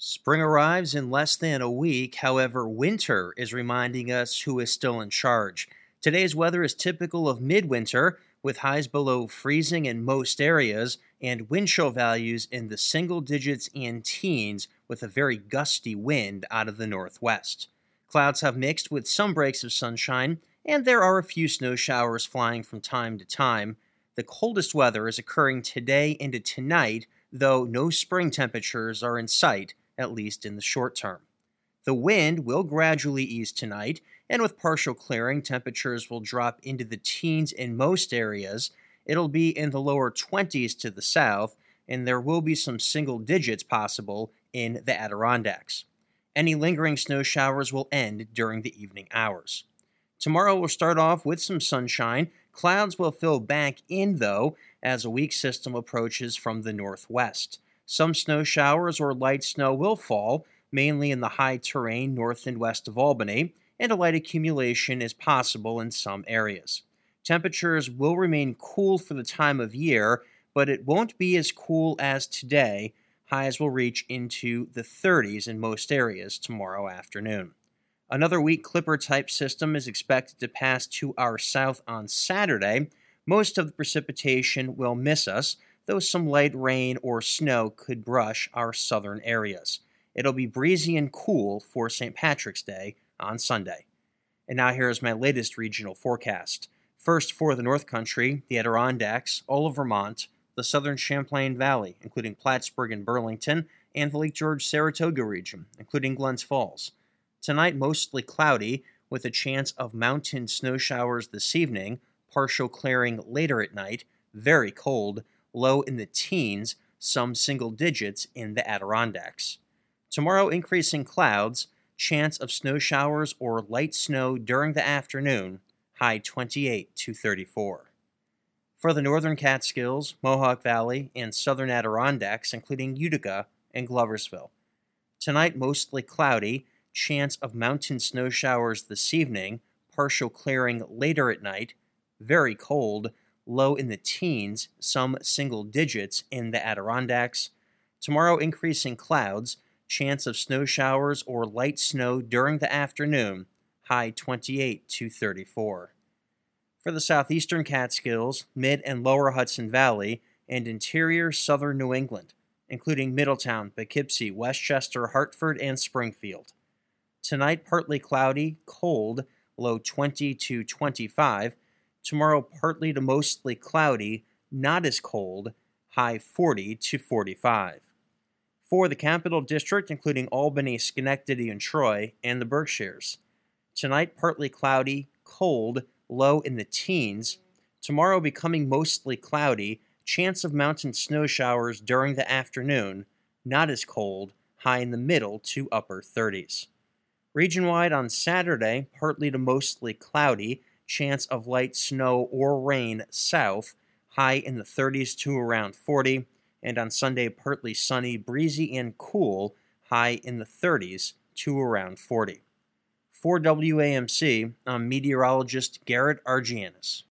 Spring arrives in less than a week. However, winter is reminding us who is still in charge. Today's weather is typical of midwinter, with highs below freezing in most areas and wind chill values in the single digits and teens, with a very gusty wind out of the northwest. Clouds have mixed with some breaks of sunshine, and there are a few snow showers flying from time to time. The coldest weather is occurring today into tonight, though no spring temperatures are in sight, at least in the short term. The wind will gradually ease tonight, and with partial clearing, temperatures will drop into the teens in most areas. It'll be in the lower 20s to the south, and there will be some single digits possible in the Adirondacks. Any lingering snow showers will end during the evening hours. Tomorrow will start off with some sunshine. Clouds will fill back in, though, as a weak system approaches from the northwest. Some snow showers or light snow will fall, mainly in the high terrain north and west of Albany, and a light accumulation is possible in some areas. Temperatures will remain cool for the time of year, but it won't be as cool as today. Highs will reach into the 30s in most areas tomorrow afternoon. Another weak Clipper-type system is expected to pass to our south on Saturday. Most of the precipitation will miss us, though some light rain or snow could brush our southern areas. It'll be breezy and cool for St. Patrick's Day on Sunday. And now here is my latest regional forecast. First, for the North Country, the Adirondacks, all of Vermont, the southern Champlain Valley, including Plattsburgh and Burlington, and the Lake George-Saratoga region, including Glens Falls. Tonight, mostly cloudy, with a chance of mountain snow showers this evening, partial clearing later at night, very cold, low in the teens, some single digits in the Adirondacks. Tomorrow, increasing clouds, chance of snow showers or light snow during the afternoon, high 28 to 34. For the northern Catskills, Mohawk Valley, and southern Adirondacks, including Utica and Gloversville. Tonight, mostly cloudy, chance of mountain snow showers this evening, partial clearing later at night, very cold, low in the teens, some single digits in the Adirondacks. Tomorrow, increasing clouds, chance of snow showers or light snow during the afternoon, high 28 to 34. For the southeastern Catskills, mid and lower Hudson Valley, and interior southern New England, including Middletown, Poughkeepsie, Westchester, Hartford, and Springfield. Tonight, partly cloudy, cold, low 20 to 25. Tomorrow, partly to mostly cloudy, not as cold, high 40 to 45. For the Capital District, including Albany, Schenectady, and Troy, and the Berkshires. Tonight, partly cloudy, cold, low in the teens. Tomorrow, becoming mostly cloudy, chance of mountain snow showers during the afternoon, not as cold, high in the middle to upper 30s. Region-wide on Saturday, partly to mostly cloudy, chance of light snow or rain south, high in the 30s to around 40, and on Sunday, partly sunny, breezy, and cool, high in the 30s to around 40. For WAMC, I'm meteorologist Garrett Argianis.